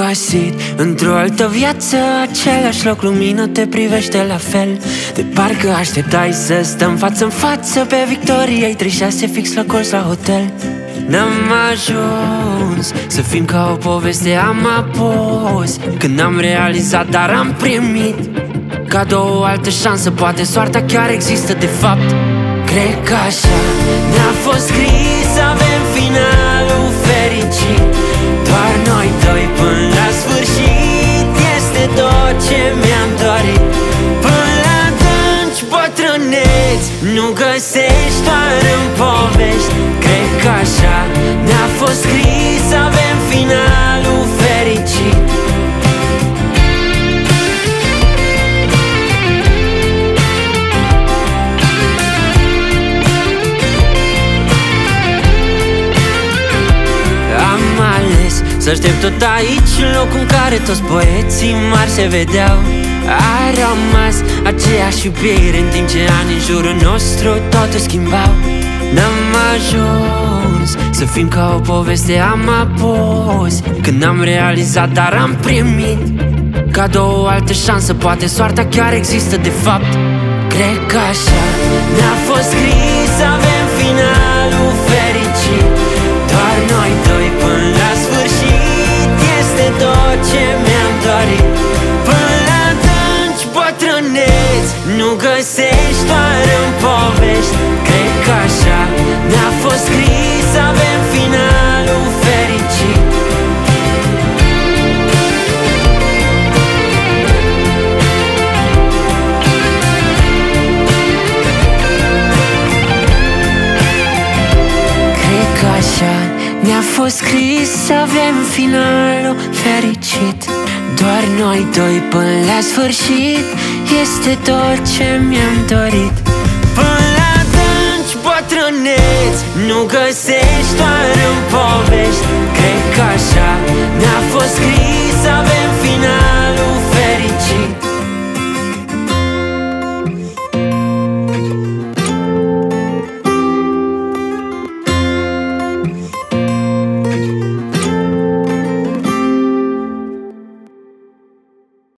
găsit într-o altă viață același loc, lumină te privește la fel. De parcă așteptai să stăm față în față pe Victoriei 36 fix la colț la hotel. N-am ajuns să fim ca o poveste, am apus când am realizat, dar am primit cadou o altă șansă, poate soarta chiar există de fapt. Cred că așa ne-a fost scris, avem finalul fericit, doar noi doi până la sfârșit. Este tot ce mi-am dorit. Până la adânci bătrâneți nu găsești doar în povești. Cred că așa ne-a fost scris, avem finalul fericit. Să aștept tot aici, locul în care toți poeții mari se vedeau. A rămas aceeași iubire, în timp ce ani în jurul nostru totul schimbau. N-am ajuns să fim ca o poveste, am apus când am realizat, dar am primit cadou o altă șansă, poate soarta chiar există de fapt. Cred că așa ne-a fost scris, avem finalul fericit, doar noi doi până la sfârșit. Este tot ce mi-am dorit. Până la adânci bătrâneți nu găsești doar în povești. Cred că așa ne-a fost scris, avem finalul fericit. Cred că așa ne-a fost scris, avem finalul fericit, doar noi doi până la sfârșit. Este tot ce mi-am dorit. Până la adânci bătrâneți nu găsești doar în povești. Cred că așa ne-a fost scris.